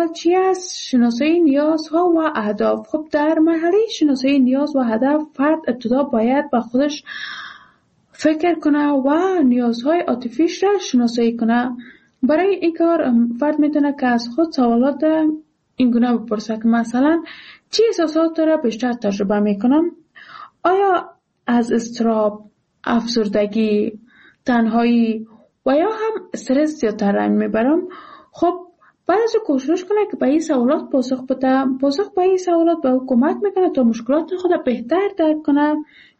چی است؟ شناسایی نیازها و اهداف. خب در مرحله شناسایی نیاز و هدف فرد ابتدا باید به خودش فکر کنه و نیازهای عاطفیش را شناسایی کنه. برای این کار فرد میتونه که از خود سوالات این گونه بپرسه که مثلا چی احساسات را بیشتر تجربه میکنم؟ آیا از اضطراب، افسردگی، تنهایی و یا هم استرس زیادتر رنج میبرم؟ خب بعد از کوشش کنه که به این سوالات پاسخ بده. پاسخ به این سوالات به او کمک میکنه تا مشکلات خود بهتر درک کنه.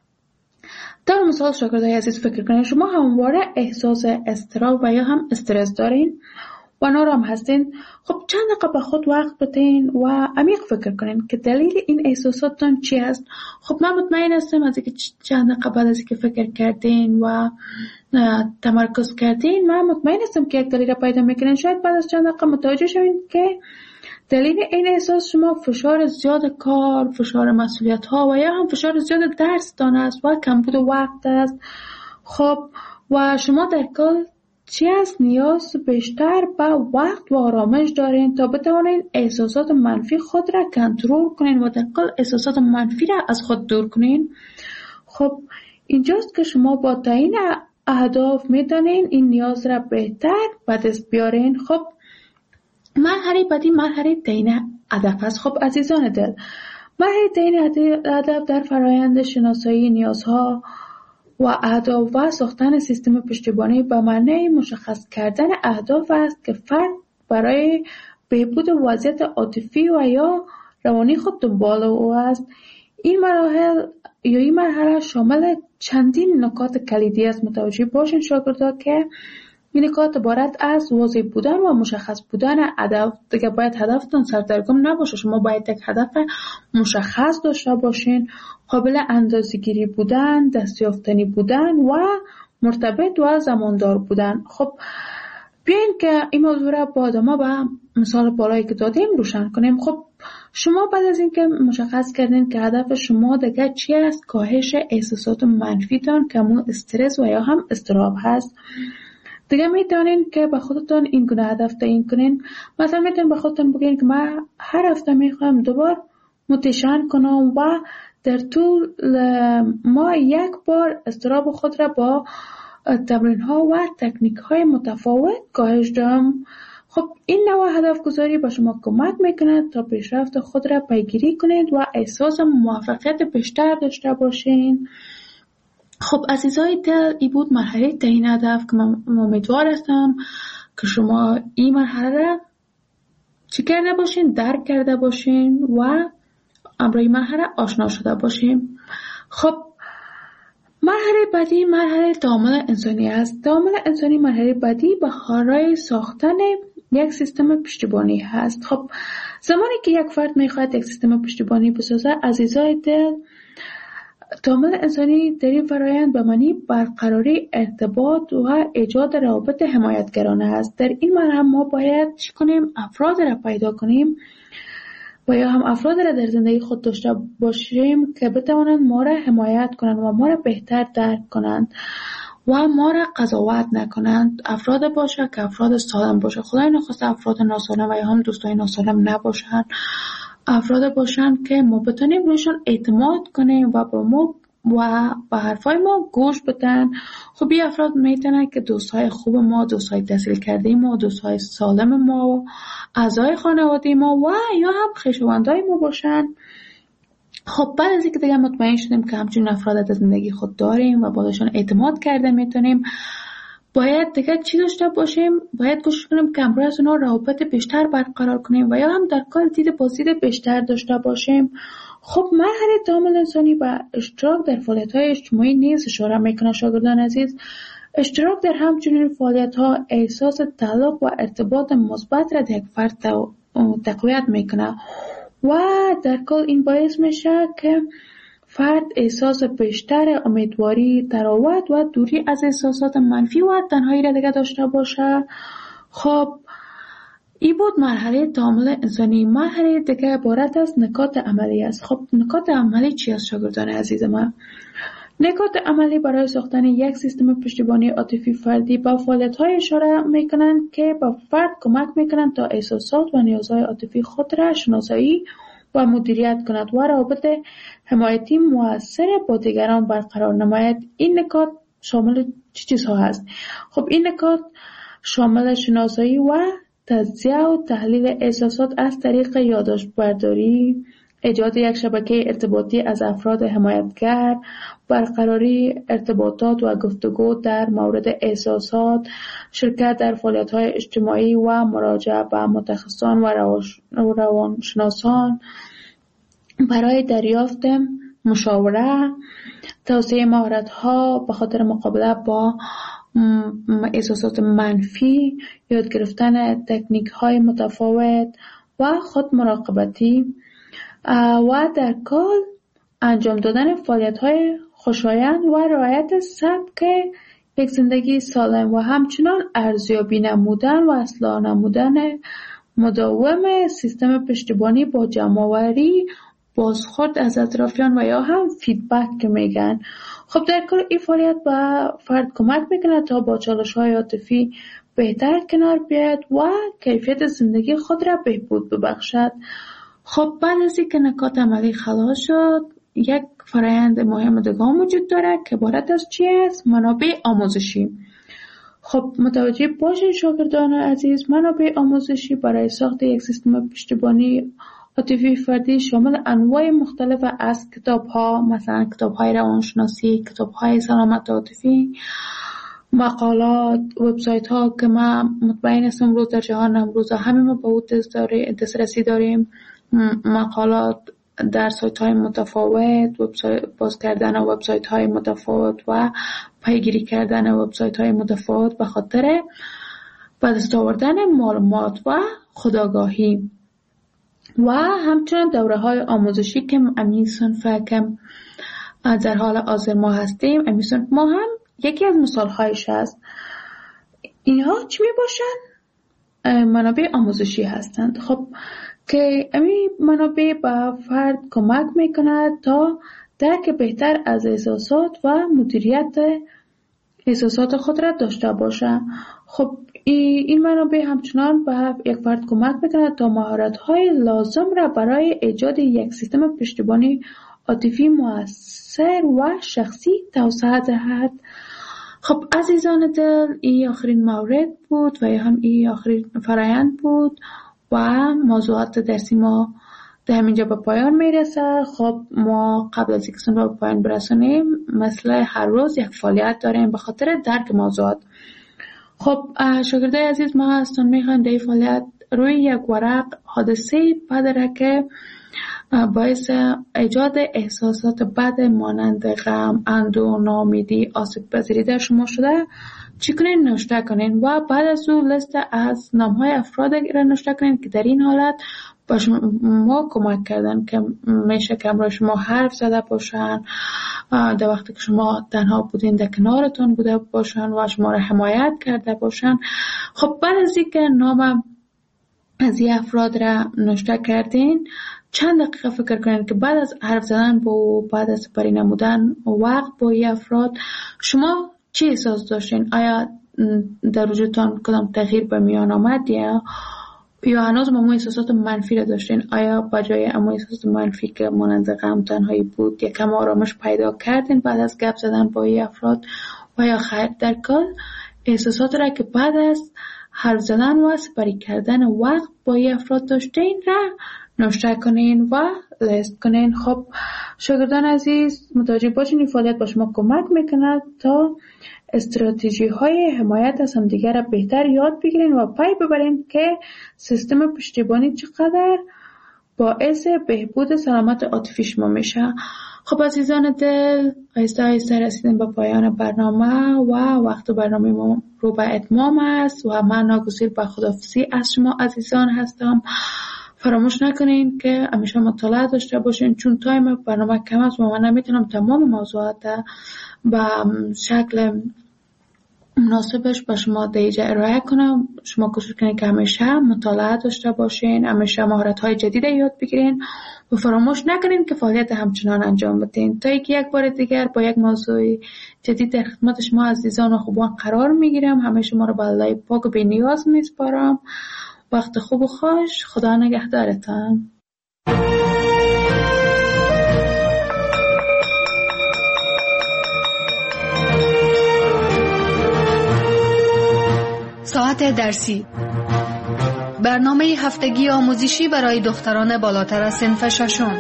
در مثال شاگردای عزیز فکر کنید شما همواره احساس اضطراب و یا هم استرس دارین و نارام هستین. خب چند دقیقه به خود وقت بدین و عمیق فکر کنین که دلیل این احساساتتان چی است. خب من مطمئن هستم از اینکه چند دقیقه بعد از اینکه فکر کردین و تمرکز کردین، من مطمئن هستم که یک دلیل را پیدا میکنین. شاید بعد از چند دقیقه متوجه شوین که دلیل این احساس شما فشار زیاد کار، فشار مسئولیت ها و یا هم فشار زیاد درس دان است و کمبود وقت است. خب و شما در کل چی است؟ نیاز بیشتر به وقت و آرامش دارین تا بتوانین احساسات منفی خود را کنترل کنین و در کل احساسات منفی را از خود دور کنین. خب اینجاست که شما با تعیین اهداف میتونین این نیاز را بهتر به دست بیارین. خب مرحله بعدی مرحله تعیین هدف است. خب عزیزان دل، مرحله تعیین هدف در فرایند شناسایی نیازها و اهداف و ساختن سیستم پشتیبانی به معنی مشخص کردن اهداف است که فرد برای بهبود وضعیت عاطفی و یا روانی خود دنبال او است. این مرحله شامل چندین نکات کلیدی است. متوجه باشین شاگردا که این نکات عبارت از واضح بودن و مشخص بودن هدف. دیگه باید هدفتون سردرگم نباشه. شما باید یک هدف مشخص داشته باشین، قابل اندازه‌گیری بودن، دستیافتنی بودن و مرتبط و زماندار بودن. خب بیاین که این موضوع را با ادامه به مثال بالایی که دادیم روشن کنیم. خب شما بعد از اینکه مشخص کردین که هدف شما دیگه چی است، کاهش احساسات منفیتان که همون استرس و یا هم اضطراب هست، دیگه میتونین که به خودتون این گونه هدف تعیین کنین. مثلا میتونین به خودتون بگین که من هر هفته میخوام دوبار متشن کنم و در طول ما یک بار اضطراب خود را با تمرین ها و تکنیک های متفاوت کاهش دهم. خب این نوع هدف گذاری به شما کمک میکنه تا پیشرفت خود را پیگیری کنید و احساس موفقیت بیشتر داشته باشین. خب عزیزای دل، این بود مرحله تعیین هدف که من امیدوار هستم که شما این مرحله را چی کرده باشین، درک کرده باشین و امروی مرحله آشنا شده باشین. خب مرحله بعدی مرحله تعامل انسانی است. تعامل انسانی مرحله بعدی برای ساختن یک سیستم پشتیبانی هست. خب زمانی که یک فرد میخواد یک سیستم پشتیبانی بسازه، عزیزای دل، تعامل انسانی در این فرایند به معنی برقراری ارتباط و ایجاد روابط حمایتگرانه است. در این مرحله ما باید چی کنیم؟ افراد را پیدا کنیم و یا هم افراد را در زندگی خود داشته باشیم که بتوانند ما را حمایت کنند و ما را بهتر درک کنند و ما را قضاوت نکنند. افراد باشه که افراد سالم باشه. خدای نخواسته افراد ناسالم و یا هم دوستای ناسالم نباشند. افراد باشن که ما بتونیم روشان اعتماد کنیم و با ما و به حرفای ما گوش بدن. خب این افراد میتونن که دوستای خوب ما، دوستای تحصیل کرده ما، دوستای سالم ما، اعضای خانواده ما و یا هم خویشاوندای ما باشن. خب بعد از اینکه دیگه مطمئن شدیم که همچین افراد در زندگی خود داریم و باشون اعتماد کرده میتونیم، باید دیگه چی داشته باشیم؟ باید کوشش کنیم که همراه از اونا روابط بیشتر برقرار کنیم و یا هم در کار دید بازدید بیشتر داشته باشیم. خب مرحله تعامل انسانی با اشتراک در فعالیت‌های اجتماعی نیز اشاره میکنه. شاگردان عزیز، اشتراک در همچنین فعالیت‌ها احساس تعلق و ارتباط مثبت را در یک فرد تقویت میکنه و در کل این باعث میشه که فرد احساس بیشتر امیدواری، تراوت و دوری از احساسات منفی و تنهایی را دیگه داشته باشه. خب این بود مرحله تعامل انسانی. مرحله دیگه عبارت از نکات عملی است. خب نکات عملی چی است شاگردان عزیز من؟ نکات عملی برای ساختن یک سیستم پشتیبانی عاطفی فردی با فعالیت‌های اشاره می‌کنند که به فرد کمک می‌کنند تا احساسات و نیازهای عاطفی خود را شناسایی و مدیریت کند و روابط حمایتی مؤثر با دیگران برقرار نماید. این نکات شامل چه چیزها هست؟ خب این نکات شامل شناسایی و تجزیه و تحلیل احساسات از طریق یادداشت برداری، ایجاد یک شبکه ارتباطی از افراد حمایتگر، برقراری ارتباطات و گفتگو در مورد احساسات، شرکت در فعالیت‌های اجتماعی و مراجعه به متخصصان و روانشناسان برای دریافت مشاوره، توسعه مهارت‌ها به خاطر مقابله با احساسات منفی، یاد گرفتن تکنیک‌های متفاوت و خود مراقبتی و در کل انجام دادن فعالیت‌های خوشایند و رعایت سبک یک زندگی سالم و همچنان ارزیابی نمودن و اصلاح نمودن مداوم سیستم پشتیبانی با جمع‌آوری بازخورد از اطرافیان و یا هم فیدبک که میگن. خب در کل این فعالیت به فرد کمک میکنه تا با چالش‌های عاطفی بهتر کنار بیاید و کیفیت زندگی خود را بهبود ببخشد. خب بعد از اینکه نکات عملی خلاص شد، یک فرآیند مهم دیگه وجود داره که عبارت از چی است؟ منابع آموزشی. خب متوجه باشین شاگردان عزیز، منابع آموزشی برای ساخت یک سیستم پشتیبانی عاطفی فردی شامل انواع مختلف از کتاب‌ها، مثلا کتاب‌های روانشناسی، کتاب‌های سلامت عاطفی، مقالات، وبسایت‌ها که ما مطمئن هستم امروز در جهان امروز همه ما به اون دسترسی داریم، مقالات در سایت‌های متفاوت، باز کردن وبسایت‌های متفاوت و پیگیری کردن وبسایت‌های متفاوت به خاطر به دست آوردن معلومات و خودآگاهی و همچنین دوره‌های آموزشی که امی صنف که در حال حاضر ما هستیم، امی صنف ما هم یکی از مثال‌هایش است. اینها چی میباشند؟ منابع آموزشی هستند. خب که امی منابع به فرد کمک میکند تا درک بهتر از احساسات و مدیریت احساسات خود را داشته باشه. خب این منابع همچنان به یک فرد کمک میکند تا مهارت‌های لازم را برای ایجاد یک سیستم پشتیبانی عاطفی مؤثر و شخصی توسعه دهد. خب عزیزان دل، این آخرین مورد بود و یا هم این آخرین فرآیند بود و موضوعات درسی ما در همینجا به پایان میرسه. خب ما قبل از اینکه به پایان برسونیم مثل هر روز یک فعالیت داریم به خاطر درک موضوعات. خب شاگردای عزیز، ما هستون میخوایم در این فعالیت روی یک ورق حادثه بدره که باعث ایجاد احساسات بد مانند غم، اندوه، ناامیدی، آسیب پذیری در شما شده چی کنین؟ نوشته کنین و بعد از اون لیست از نامهای افراد را نوشته کنین که در این حالت با شما کمک کردن، که میشه که امروز شما حرف زده باشن در وقتی که شما تنها بودین، در کنارتون بوده باشن و شما را حمایت کرده باشن. خب بعد از اینکه نام از این افراد را نوشته کردین، چند دقیقه فکر کنین که بعد از حرف زدن با بعد از سپری نمودن وقت با این افراد شما چی احساس داشتین؟ آیا در وجودتان کدام تغییر به میان آمد یا هنوز مو احساسات منفی را داشتین؟ آیا بجای امو احساسات منفی که مانند غم، تنهایی بود یکم آرامش پیدا کردین بعد از گپ زدن با این افراد و یا خیر؟ در کل احساسات را که بعد از حرف زدن و سپری کردن وقت با این افراد داشتین را نوشته کنین و لیست کنین. خب شاگردان عزیز، متوجه باشین این فعالیت با شما کمک میکند تا استراتژی های حمایت از همدیگر را بهتر یاد بگیرین و پی ببرین که سیستم پشتیبانی چقدر باعث بهبود سلامت عاطفی شما میشه. خب عزیزان دل، آهسته آهسته رسیدیم به پایان برنامه و وقت برنامه ما رو به اتمام است و من ناگزیر به خداحافظی از شما عزیزان هستم. فراموش نکنین که همیشه مطالعه داشته باشین، چون تایم برنامه کم است و من نمیتونم تمام موضوعات به شکل مناسبش به شما دیجا ارائه کنم. شما کوشش کنین که همیشه مطالعه داشته باشین، همیشه مهارت‌های جدید یاد بگیرین و فراموش نکنین که فعالیت همچنان انجام بدین تا اینکه یک بار دیگر با یک موضوع جدید در خدمت شما عزیزان و خوبان قرار میگیرم. همه شما رو به الله پاک و بی‌نیاز میسپارم. وقت خوب و خوش. خدا نگهدارتان. ساعت درسی، برنامه هفتگی آموزشی برای دختران بالاتر از صنف ششم.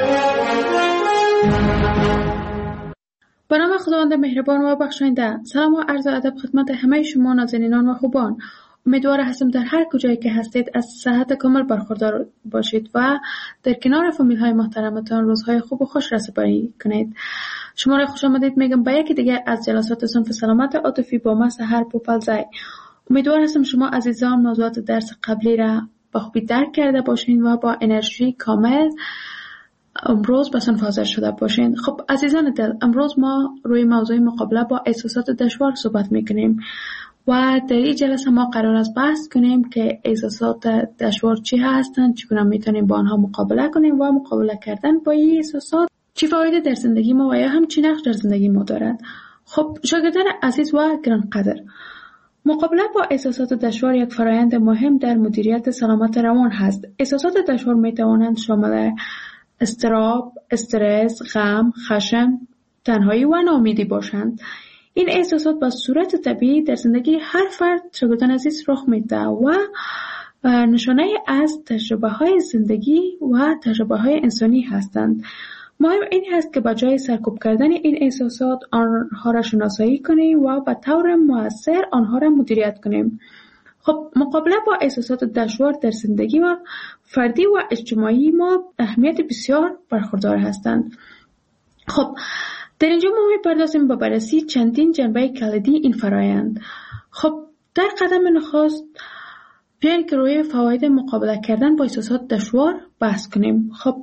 به نام خداوند مهربان و بخشاینده. سلام و عرض ادب خدمت همه شما نازنینان و خوبان. امیدوار هستم در هر کجایی که هستید از صحت کامل برخوردار باشید و در کنار فامیل های محترمتان روزهای خوب و خوش را سپری کنید. شما را خوش آمدید میگم به یکی دیگر از جلسات صنف سلامت عاطفی با من سحر پوپلزای. امیدوار هستم شما عزیزان موضوعات درس قبلی را با خوبی درک کرده باشین و با انرژی کامل امروز به صنف حاضر شده باشین. خب عزیزان دل، امروز ما روی موضوع مقابله با احساسات دشوار صحبت میکنیم و در این جلسه ما قرار است بحث کنیم که احساسات دشوار چی هستند، چگونه میتونیم با آنها مقابله کنیم و مقابله کردن با این احساسات چی فایده در زندگی ما و یا هم چی نقش در زندگی ما دارد. خب شاگردان عزیز و گرانقدر، مقابله با احساسات دشوار یک فرآیند مهم در مدیریت سلامت روان هست. احساسات دشوار می توانند شامل اضطراب، استرس، غم، خشم، تنهایی و ناامیدی باشند. این احساسات به صورت طبیعی در زندگی هر فرد شاگردان عزیز رخ میده و نشانه از تجربه های زندگی و تجربه های انسانی هستند. مهم این هست که به جای سرکوب کردن این احساسات آنها را شناسایی کنیم و به طور مؤثر آنها را مدیریت کنیم. خب مقابله با احساسات دشوار در زندگی و فردی و اجتماعی ما اهمیت بسیار برخوردار هستند. خب در اینجا ما می‌پردازیم به بررسی چندین جنبه کلیدی این فرآیند. خب در قدم نخست بیاین که روی فواید مقابله کردن با احساسات دشوار بحث کنیم. خب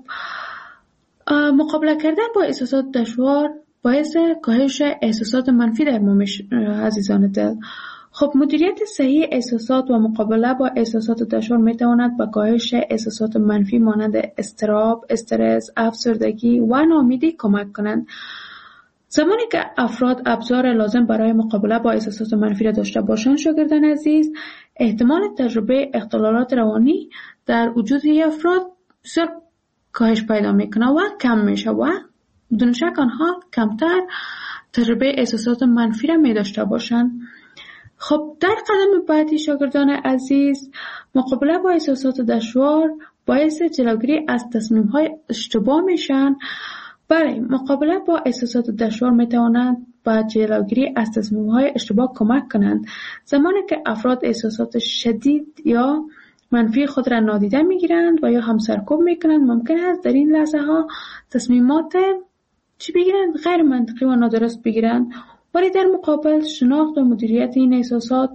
مقابله کردن با احساسات دشوار باعث کاهش احساسات منفی در ما عزیزان دل. خب مدیریت صحیح احساسات و مقابله با احساسات دشوار میتواند به کاهش احساسات منفی مانند اضطراب، استرس، افسردگی و ناامیدی کمک کنند. زمانی که افراد ابزار لازم برای مقابله با احساسات منفی را داشته باشند شاگردان عزیز، احتمال تجربه اختلالات روانی در وجود افراد بسیار کاهش پیدا میکنه و کم میشه و بدون شک آنها کمتر تجربه احساسات منفی را می داشته باشند. خب در قدم بعدی شاگردان عزیز، مقابله با احساسات دشوار باعث جلوگیری از تصمیم‌های اشتباه میشن. برای مقابله با احساسات دشوار میتوانند با جلوگیری از تصمیم‌های اشتباه کمک کنند. زمانی که افراد احساسات شدید یا منفی خود را نادیده میگیرند و یا هم سرکوب میکنند، ممکن است در این لحظه ها تصمیمات بگیرند غیر منطقی و نادرست بگیرند، ولی در مقابل شناخت و مدیریت این احساسات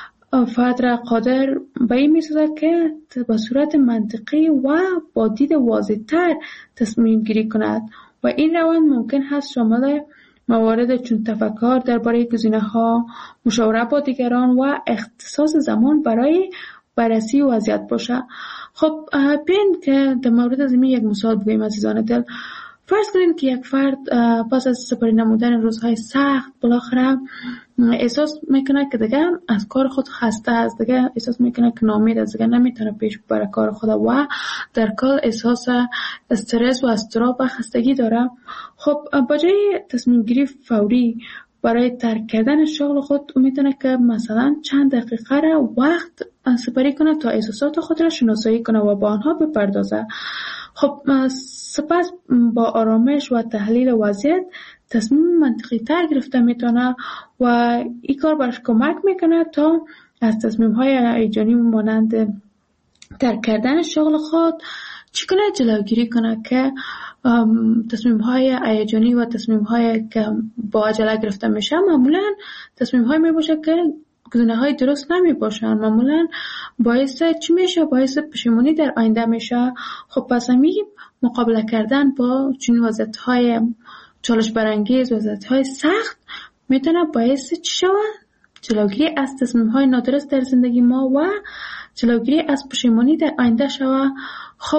فرد را قادر به این میسازد که به صورت منطقی و با دید واضح‌تر تصمیم گیری کند و این روند ممکن است شامل موارد چون تفکر درباره گزینه‌ها، مشاوره با دیگران و اختصاص زمان برای بررسی وضعیت باشه. خب بیاین که در مورد از این یک مثال بگوییم عزیزان دل. فرض کنید که یک فرد پس از سپری نمودن روزهای سخت بالاخره احساس میکنه که دیگه از کار خود خسته است، دیگه احساس میکنه که ناامید است، دیگه نمیتونه پیش ببره کار خود و در کل احساس استرس و اضطراب و خستگی داره. خب با جای تصمیم گیری فوری برای ترک کردن شغل خود میتونه که مثلا چند دقیقه را وقت سپری کنه تا احساسات خود را شناسایی کنه و با آنها بپردازه. خب سپس با آرامش و تحلیل وضعیت تصمیم منطقی تر گرفته میتونه و این کار برش کمک میکنه تا از تصمیم های هیجانی مانند ترک کردن شغل خود چگونه جلوگیری کنه که تصمیم های هیجانی و تصمیم های که با عجله گرفته میشه معمولا تصمیم های میباشه که گزینه های درست نمی باشن، معمولا باعث چی میشه؟ باعث پشیمانی در آینده میشه. خب پس همین مقابله کردن با چنین وضعیت های چالش برانگیز، وضعیت های سخت میتونه باعث چی شود؟ جلوگیری از تصمیم های نادرست در زندگی ما و جلوگیری از پشیمانی در آینده شود. خب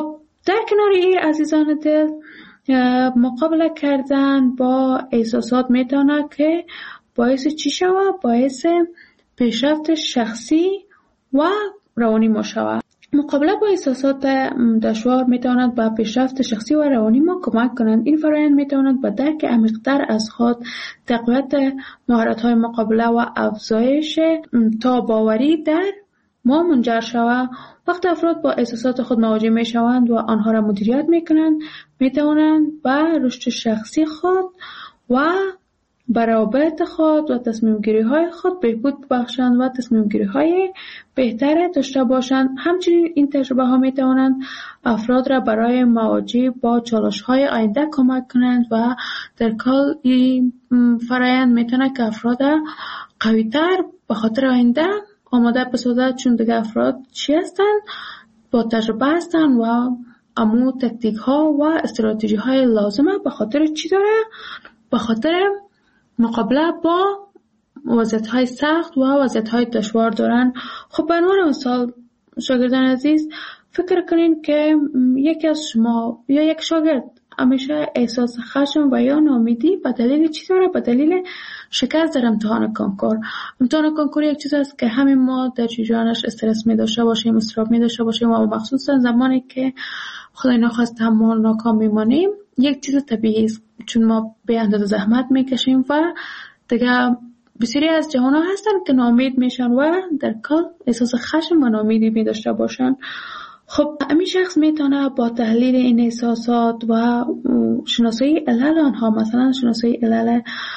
در کنار این عزیزان دل، مقابله کردن با احساسات میتونه که باعث چی شود؟ باعث پیشرفت شخصی و روانی ما شود. مقابله با احساسات دشوار میتواند به پیشرفت شخصی و روانی ما کمک کنند. این فرآیند میتواند به درک عمیق‌تر از خود، تقویت مهارت‌های مقابله و افزایش تاب‌آوری در ما منجر شود. وقتی افراد با احساسات خود مواجه میشوند و آنها را مدیریت میکنند، میتوانند به رشد شخصی خود و به روابط خود و تصمیم گیری های خود بهبود ببخشند و تصمیم گیری های بهتر داشته باشند. همچنین این تجربه ها می توانند افراد را برای مواجهه با چالش های آینده کمک کنند و در کل این فرآیند می تواند که افراد قوی تر به خاطر آینده آماده بسازد، چون دیگه افراد چی هستند؟ با تجربه هستند و امو تکتیک ها و استراتژی های لازمه. به خاطر چی داره؟ به خاطر مقابله با وضعیت‌های سخت و وضعیت‌های دشوار دارن. خب به عنوان مثال شاگردان عزیز، فکر کنین که یکی از شما یا یک شاگرد همیشه احساس خشم و یا ناامیدی به دلیل چی داره؟ به دلیل شکست در امتحان کنکور. امتحان کنکور یک چیز است که همین ما در جریانش استرس می داشته باشیم، اضطراب می داشته باشیم و مخصوصا زمانی که خدای نخواسته ما ناکام میمانیم، یک چیز طبیعی است، چون ما به اندازه زحمت میکشیم و دیگه بسیاری از جوان‌ها هستن که ناامید میشن و در کل احساس خشم و ناامیدی می داشته باشن. خب همین شخص میتونه با تحلیل این احساسات و شناسایی علل آنها، مثلا شناسایی علل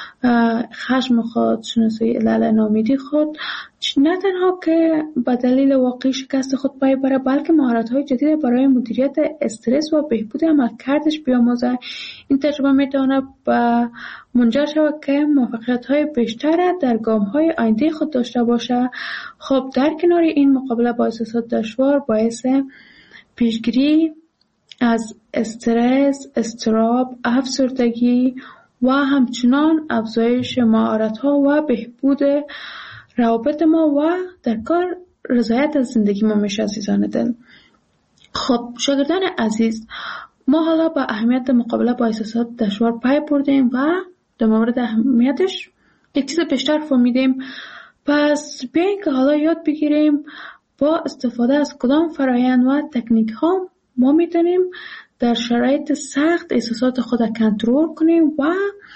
خشم خود، شناسایی علل ناامیدی خود، نه تنها که به دلیل واقعی شکست خود پای بره، بلکه مهارت‌های جدید برای مدیریت استرس و بهبود عملکردش بیاموزه. این تجربه میتونه به منجر شود که موفقیت‌های بیشتر در گام‌های آینده خود داشته باشه. خب در کنار این، مقابله با احساسات دشوار باعث پیشگیری از استرس، اضطراب، افسردگی و همچنان افزایش مهارت‌ها و بهبود روابط ما و در کار رضایت از زندگی ما میشه عزیزان دل. خب شاگردان عزیز، ما حالا با اهمیت مقابله با احساسات دشوار پی بردیم و در مورد اهمیتش یک چیز بیشتر فهمیدیم. پس بیایید که حالا یاد بگیریم با استفاده از کدام فرآیند و تکنیک ها ما میتونیم در شرایط سخت احساسات خود کنترل کنیم و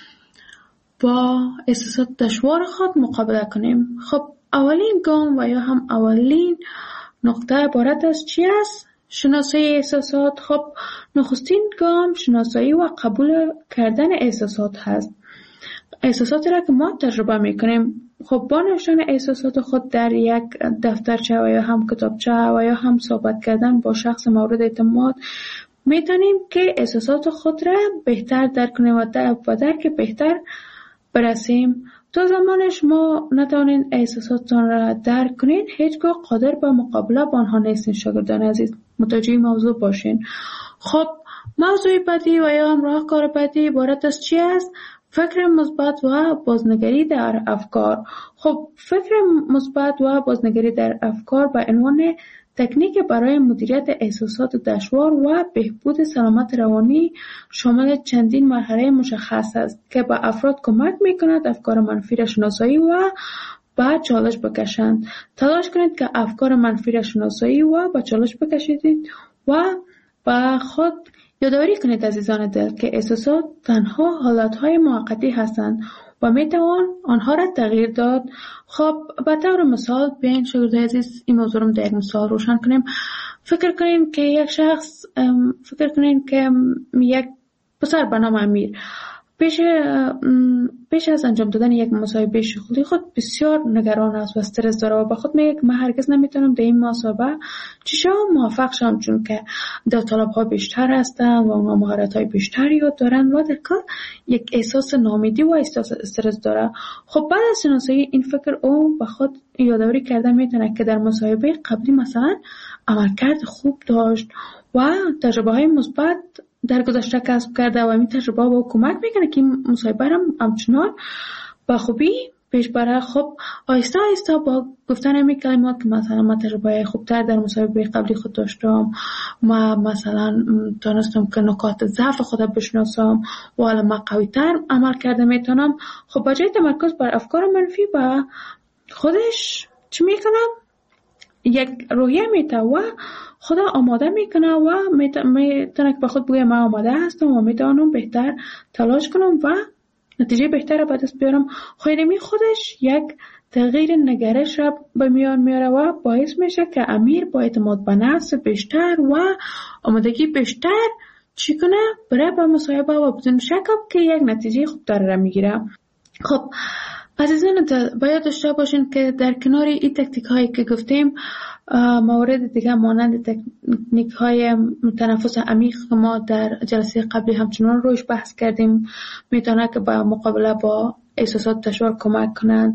با احساسات دشوار خود مقابله کنیم. خب اولین گام و یا هم اولین نقطه عبارت از چی است؟ شناسایی احساسات. خب نخستین گام شناسایی و قبول کردن احساسات هست. احساساتی را که ما تجربه میکنیم، خب با نوشتن احساسات خود در یک دفترچه و یا هم کتابچه و یا هم صحبت کردن با شخص مورد اعتماد میتونیم که احساسات خود را بهتر درک کنیم و درک بهتر برسیم. تا زمانش ما نتوانین احساساتتان را درک کنین، هیچگاه قادر به مقابله با آنها نیستین. شاگردان عزیز متوجه موضوع باشین. خب موضوع بعدی و یا هم راهکار بعدی عبارت از چی است؟ فکر مثبت و بازنگری در افکار. خب فکر مثبت و بازنگری در افکار به عنوان تکنیک برای مدیریت احساسات دشوار و بهبود سلامت روانی شامل چندین مرحله مشخص است که به افراد کمک میکند افکار منفی را شناسایی و به چالش بکشند. تلاش کنید که افکار منفی را شناسایی و به چالش بکشید و به خود یادآوری کنید عزیزان دل که احساسات تنها حالتهای موقتی هستند و میتوان آنها را تغییر داد. خب به طور مثال بیاین شاگردان عزیز این موضوع رو در یک مثال روشن کنیم. فکر کنین که یک شخص، فکر کنین که یک پسر به نام امیر پیش از انجام دادن یک مصاحبه شغلی خود بسیار نگران است و استرس داره و به خود میگه من هرگز نمیتونم در این مصاحبه چشم موفق شم، چون که داوطلب‌ها بیشتر هستن و اونها مهارت‌های بیشتری دارن و در کار یک احساس ناامیدی و احساس استرس داره. خب بعد از شناسایی این فکر او به خود یادآوری کرده میتونه که در مصاحبه قبلی مثلا عملکرد خوب داشت و تجربه‌های مثبت در گذشته کسب کرده و این تجربه با کمک میکنه که این مصاحبه را همچنان با خوبی پیش بره. خب آهسته آهسته با گفتن همین کلمات که مثلا من تجربه خوبتر در مصاحبه قبلی خود داشتم، ما مثلا تونستم که نکات ضعف خودم بشناسم و حالا من قوی‌تر عمل کرده میتونم. خب با جای تمرکز بر افکار منفی با خودش چی میکنم؟ یک روحیه میته و خدا آماده میکنه و میتونه که به خود بگه من آماده هستم و میتونم بهتر تلاش کنم و نتیجه بهتر به دست بیارم. خیلی خودش یک تغییر نگرش را به میان میاره و باعث میشه که امیر با اعتماد به نفس بیشتر و آمادگی بیشتر چی کنه برای به مصاحبه و بدون شک که یک نتیجه خوبتر را میگیره. خب عزیزان باید داشته باشین که در کنار این تکنیک هایی که گفتیم موارد دیگه مانند تکنیک های تنفس عمیق که ما در جلسه قبلی همچنان روش بحث کردیم میتونه که با مقابله با احساسات دشوار کمک کنند.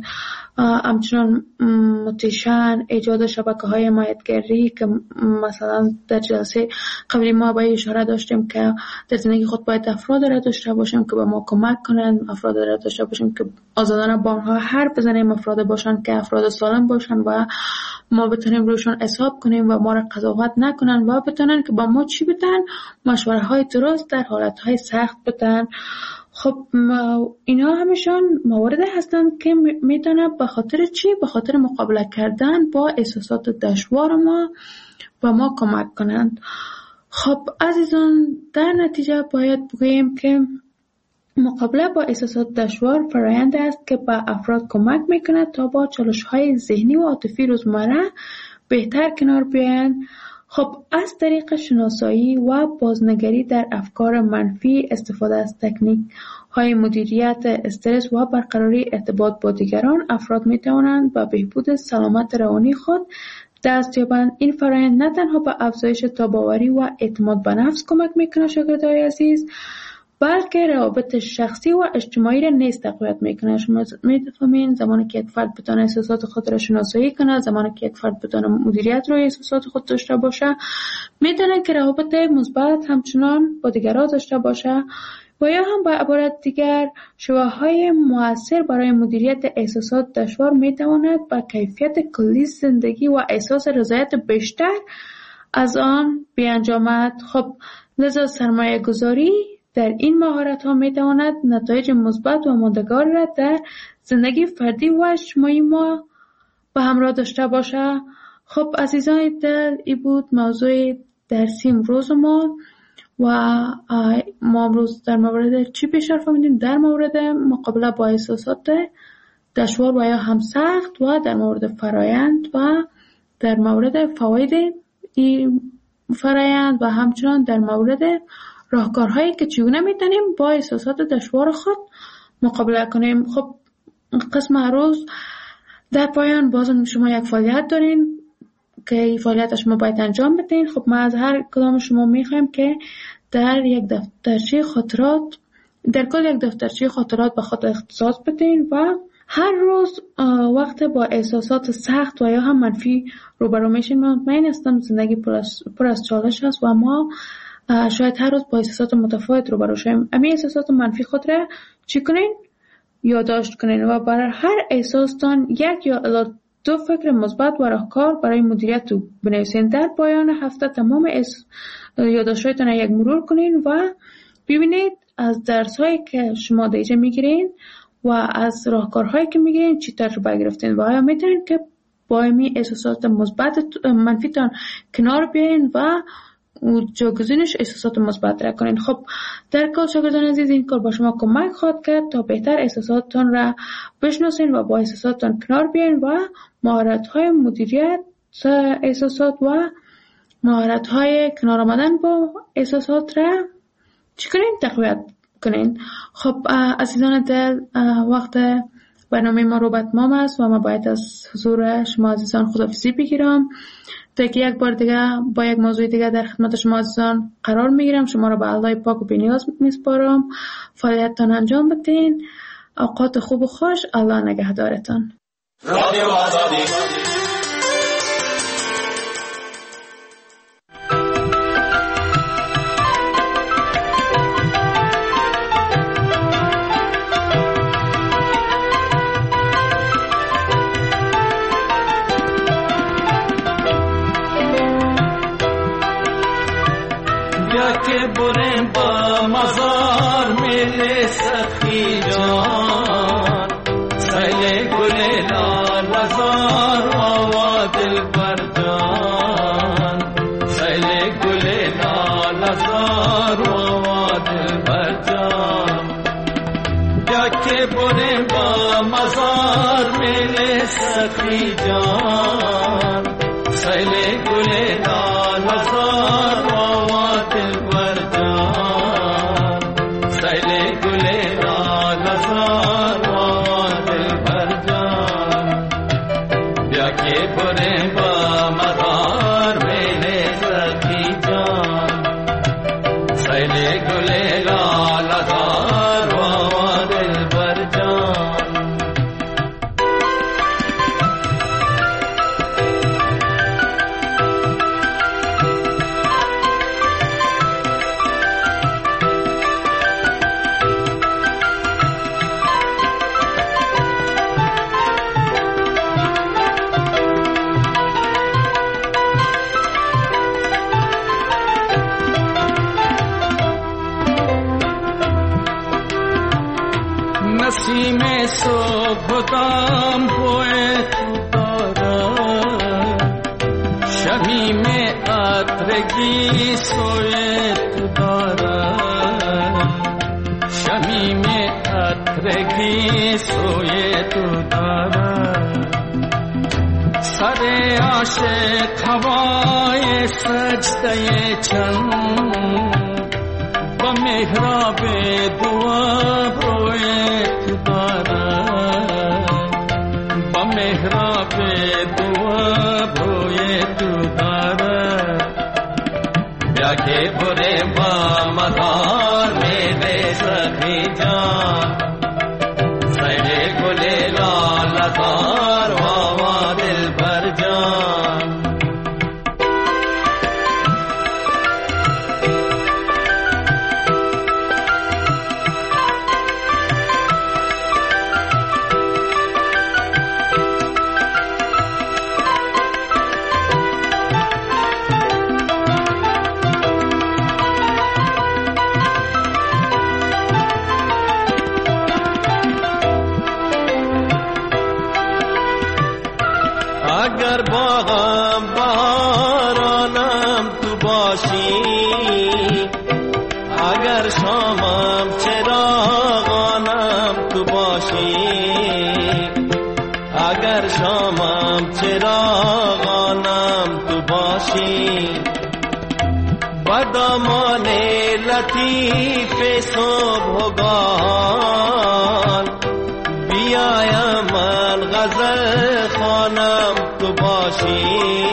همچنان موتیشن، ایجاد شبکه های حمایتگری که مثلا در جلسه قبلی ما با اشاره داشتیم که در زندگی خود باید افراد را داشته باشیم که به ما کمک کنند، افراد را داشته باشیم که آزادانه با آنها حرف بزنیم، افراد باشند که افراد سالم باشند و ما بتونیم روشون حساب کنیم و ما را قضاوت نکنن و بتونن که با ما چی بدن، مشوره های درست در حالت های سخت بدن. خب اینا همشان موارد هستند که میتونه به خاطر چی؟ به خاطر مقابله کردن با احساسات دشوار ما و ما کمک کنند. خب عزیزان در نتیجه باید بگوییم که مقابله با احساسات دشوار فرآیند است که به افراد کمک میکنه تا با چالش‌های ذهنی و عاطفی روزمره بهتر کنار بیاین. خب از طریق شناسایی و بازنگری در افکار منفی، استفاده از تکنیک های مدیریت استرس و برقراری ارتباط با دیگران، افراد می توانند به بهبود سلامت روانی خود دست یابند. این فرآیند نه تنها به افزایش تاب‌آوری و اعتماد به نفس کمک میکنه شاگردای عزیز، بلکه روابط شخصی و اجتماعی را نیز تقویت میکنه. شما میفهمین زمانی که یک فرد بتونه احساسات خود را شناسایی کنه، زمانی که یک فرد بتونه مدیریت روی احساسات خود داشته باشه، میتونه که روابط مثبت همچنان با دیگران داشته باشه و یا هم به عبارت دیگر شواهدهای مؤثر برای مدیریت احساسات دشوار میتواند به کیفیت کلی زندگی و احساس رضایت بیشتر از آن بیانجامد. خب لذا سرمایه گذاری در این مهارت ها می تواند نتایج مثبت و ماندگار را در زندگی فردی و اجتماعی ما به همراه داشته باشه. خب عزیزان دل، این بود موضوع درسی امروز ما و ما امروز در مورد چی بیشتر فهمیدیم؟ در مورد مقابله با احساسات دشوار و یا هم سخت و در مورد فرایند و در مورد فواید این فرایند و همچنان در مورد راهکارهایی که چگونه میتونیم با احساسات دشوار خود مقابله کنیم. خب قسم روز در پایان بازم شما یک فعالیت دارین که این فعالیت شما باید انجام بدین. خب ما از هر کدام شما میخوایم که در یک دفترچه خاطرات، در کل یک دفترچه خاطرات به خود اختصاص بدین و هر روز وقت با احساسات سخت و یا هم منفی روبرو میشین. من مطمئن هستم زندگی پر از چالش است و ما شاید هر روز با احساسات متفاوت روبرو شویم. امی احساسات منفی خود را چی کنین؟ یادداشت کنین و برای هر احساستان یک یا الی 2 فکر مثبت و راهکار برای مدیریت بنویسین. در پایان هفته تمام یادداشت‌هایتان را یک مرور کنین و ببینید از درس‌هایی که شما دیجا میگیرین و از راهکارهایی که میگیرین چی تجربه گرفتین و آیا میتونین که با امی احساسات مثبت منفیتان کنار بیاین و جاگزینش احساسات مثبت را کنین. خب در کل شاگردان عزیز این کار با شما کمک خواهد کرد تا بهتر احساساتتان را بشناسین و با احساساتتان کنار بیاین و مهارت‌های مدیریت احساسات و مهارت‌های کنار آمدن با احساسات را چی کنین؟ تقویت کنین. خب عزیزان دل، وقت برنامه ما رو به اتمام است و ما باید از حضور شما عزیزان خداحافظی بگیرم تا که یک بار دیگه با یک موضوع دیگه در خدمت شما عزیزان قرار میگیرم. شما رو به الله پاک و بی‌نیاز میسپارم. فعالیتتان انجام بدین. اوقات خوب و خوش. الله نگهدارتان. رادیو آزادی. بیا که بریم با مزار میل سخی جان سیل گل لال زار آوا دل بر جان سیل گل لال زار آوا دل بر جان بیا که بریم با مزار میل سخی جان سیل گل لال زار آوا دل بر جان سیل گل لال زار آوا دل بر جان بیا که بریم با مزار میل سخی جان سیل گل لال زار آوا دل بر جان نسیم صبح دام بوی تو دارد شمیم عطرگی سوی تو دارد شمیم عطرگی سوی تو دارد سر عاشق هوای سجده چند با محراب دعا بروی تو دارد با محراب دعا بروی تو دارد بیا که بریم با مزار میل سخی جان سیل گل لال زار آوا دل بر جان اگر باغم بهارانم تو باشی اگر شامم چراغانم تو باشی اگر شامم چراغانم تو باشی با دامان لطیف صبحگاهان بیایم من غزل خوانم تو باشی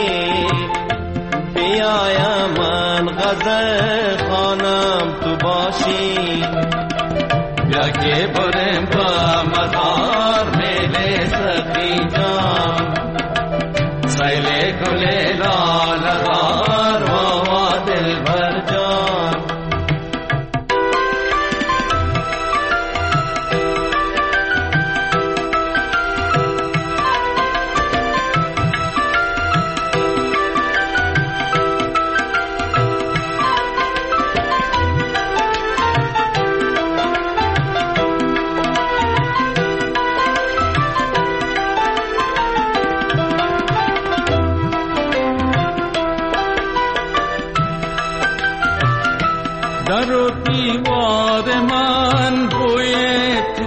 بیایم من غزل خوانم تو باشی بیا که بریم با مزار میل سخی جان سیل گل لال زار آوا دل بر جان در و دیوار من بوی تو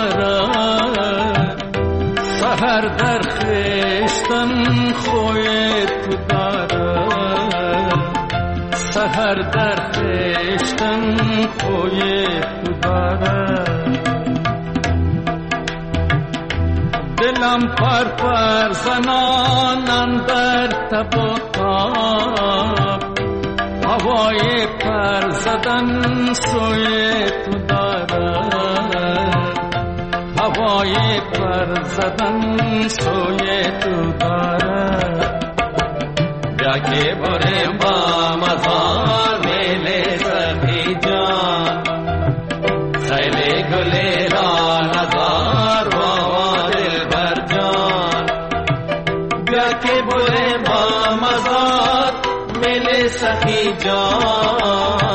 دارد سحر در خشتن خوی تو دارد سحر در خشتن خوی تو دارد دلم پر زنان اندر تب و تاب هوای پر زدن سوی تو دارد هوای پر زدن سوی تو دارد بیا که بریم با مزار میل سخی جان سیل گل لال زار آوا دل بر جان بیا که بریم با مزار میل سخی جان